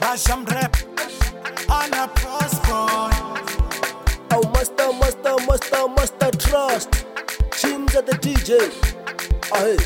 Basham rap on a prosper. Oh, master trust. Chimza the DJ. Aye.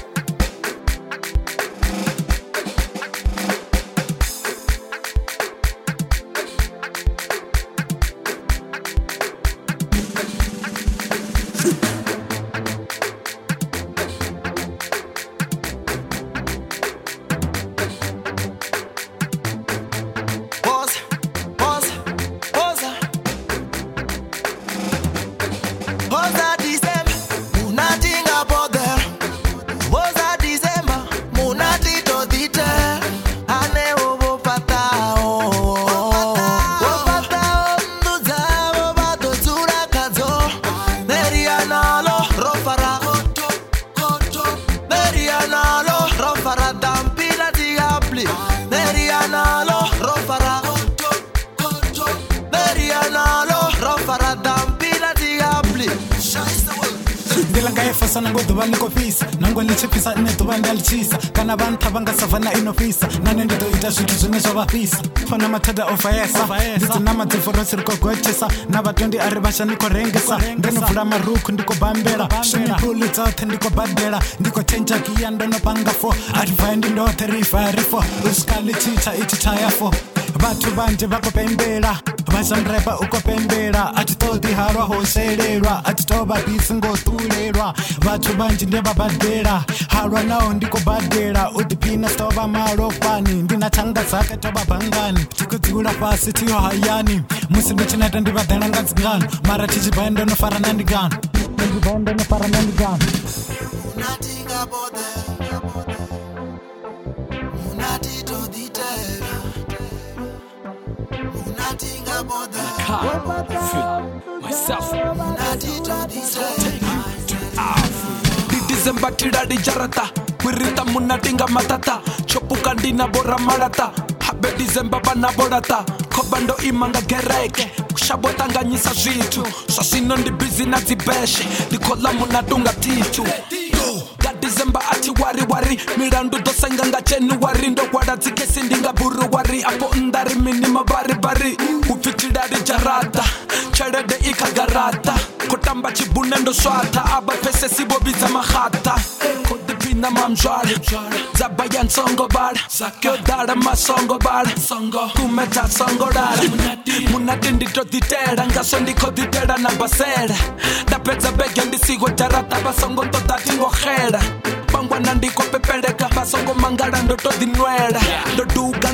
Sana ngo duba niko fisa nango lichipisa ine duba ndalichisa kana bantha bangasavana inofisa nane ndito ita zwithu zwine zwa vhafisa fana mathada ofayesa nditsi nama dziforosi riko gochesa na vatondi ari vasha niko rengesa ndono vula marukhu ndiko bambela swimipuli dzothe ndiko badela ndiko chenja giya ndono panga fo arivaya ndi ndothe rifari fo usikali chicha ichitaya fo vathu vanje vakopembela vasamrepa ukopembela atitodi halwa hoselelwa atitoba bisi ngotulelwa vathu vanje ndevabadela halwa nao ndikobadela udipina stova malofani ndinachanga zake toba bangani tikudzula pasi tiyo hayani musi ndichineta ndivadela ngadzingano mara tichibaya ndonofara nandigano myself December tidadi jarata wirita munatinga matata chopuka ndina bora malata habe December bana borata kobando imanga gereke kushabotanganyisa zwithu swasino ndi busy na dzibeshe ndikola munatunga titu ga December ati wari milandu dosenga nga January ndo kwada dzikesi ndinga buruwari apo ndari minima bari upfitidadi jarata chelede ikagarata kutamba chibune ndo swata aba pese sibobiza mahata kodipina mamjwala zabaya nsongo bala kyodala masongo bala kumeta songo dala munati nditoditela ngaso ndikoditela na basela ndapedza bege ndisigo jarata basongo ntodatingohela pangwana ndikopepeleka basongo mangala ndotodinwela ndoduga